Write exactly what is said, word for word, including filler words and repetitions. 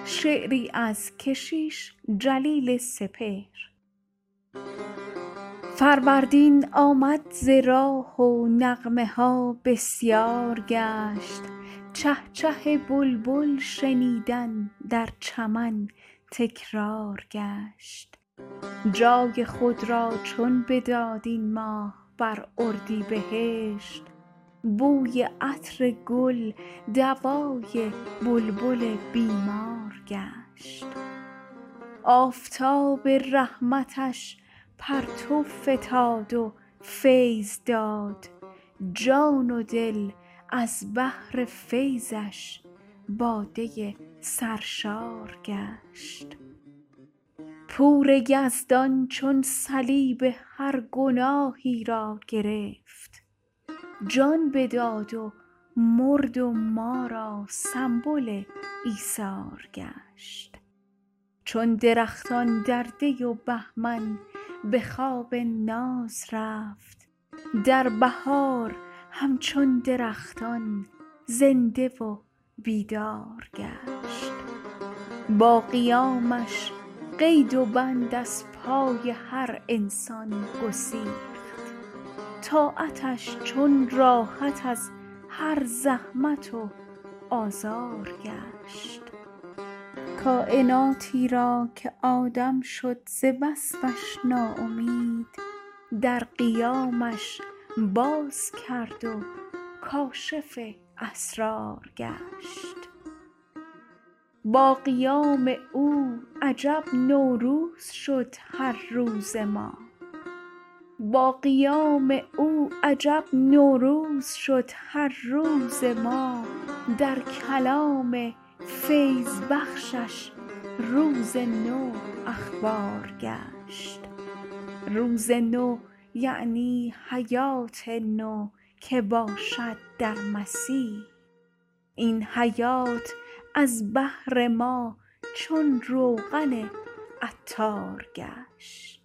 شعری از کشیش جلیل سپهر. فروردین آمد ز راه و نغمه ها بسیار گشت، چه چه بلبل شنیدن در چمن تکرار گشت. جای خود را چون بداد این ماه بر اردیبهشت، بوی عطر گل دوای بلبل بیمار گشت. آفتاب رحمتش پرتو فتاد و فیض داد، جان و دل از بحر فیضش باده سرشار گشت. پور یزدان چون صلیب هر گناهی را گرفت، جان بداد و مرد و ما را سنبل ایثار گشت. چون درختان در دی و بهمن به خواب ناز رفت، در بهار همچون درختان زنده و بیدار گشت. با قیامش قید و بند از پای هر انسان گسیخت، طاعتش چون راحت از هر زحمت و آزار گشت. کائناتی را که آدم شد ز وصفش ناامید، در قیامش باز کرد و کاشف اسرار گشت. با قیام او عجب نوروز شد هر روز ما، با قیام او عجب نوروز شد هر روز ما. در کلام فیض بخشش روز نو اخبار گشت. روز نو یعنی حیات نو که باشد در مسیح، این حیات از بهر ما چون روغن عطار گشت.